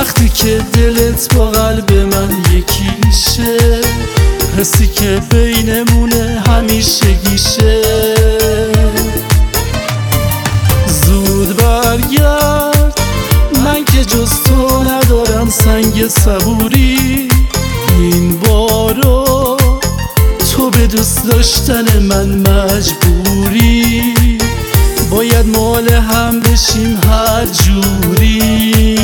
وقتی که دلت با قلب من یکیشه، حسی که بینمونه همیشگیشه. زود برگرد، من که جز تو ندارم سنگ صبوری. این بارو تو به دوست داشتن من مجبوری، باید مال هم بشیم هر جوری.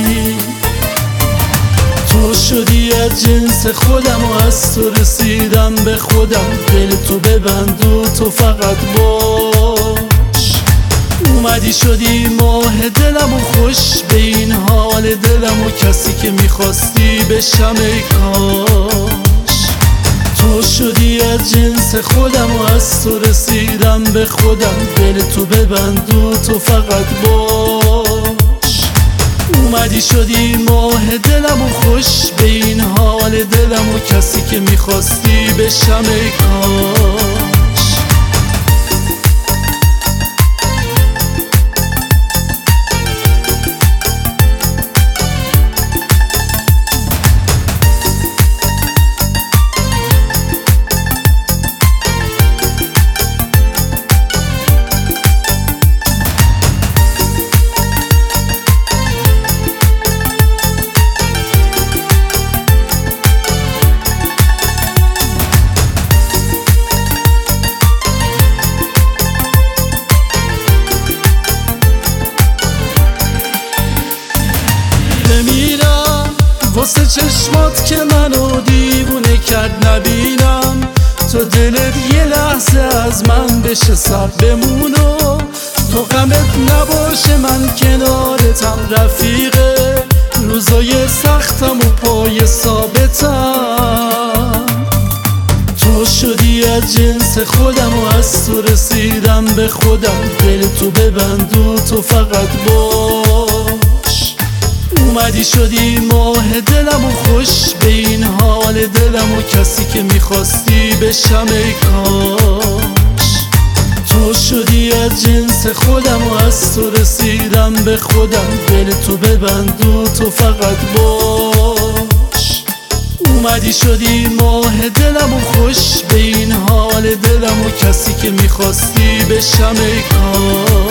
تو شدی از جنس خودم و از تو رسیدم به خودم. دل تو ببند و تو فقط باش. اومدی شدی ماه دلم و خوش به این حال دلم و کسی که میخواستی بشم ای کاش. تو شدی از جنس خودم و از تو رسیدم به خودم. دل تو ببند و تو فقط باش. اومدی شدی ماه دلم و خوش به این حال دلم و کسی که میخواستی بشم ای کاش. بمیرم واسه چشمات که منو دیوونه کرد نبینم. تو دلت یه لحظه از من بشه سر بمونو. تو غمت نباشه من کنارتم رفیقه. روزای سختم و پای ثابتم. تو شدی از جنس خودم و از تو رسیدم به خودم. دل تو ببند و تو فقط باش. اومدی شدی ماه دلم و خوش به این حال دلم و کسی که میخواستی بشم ای کاش. تو شدی از جنس خودم و از تو رسیدم به خودم. دل تو ببند و تو فقط باش. اومدی شدی ماه دلم و خوش به این حال دلم و کسی که میخواستی بشم ای کاش.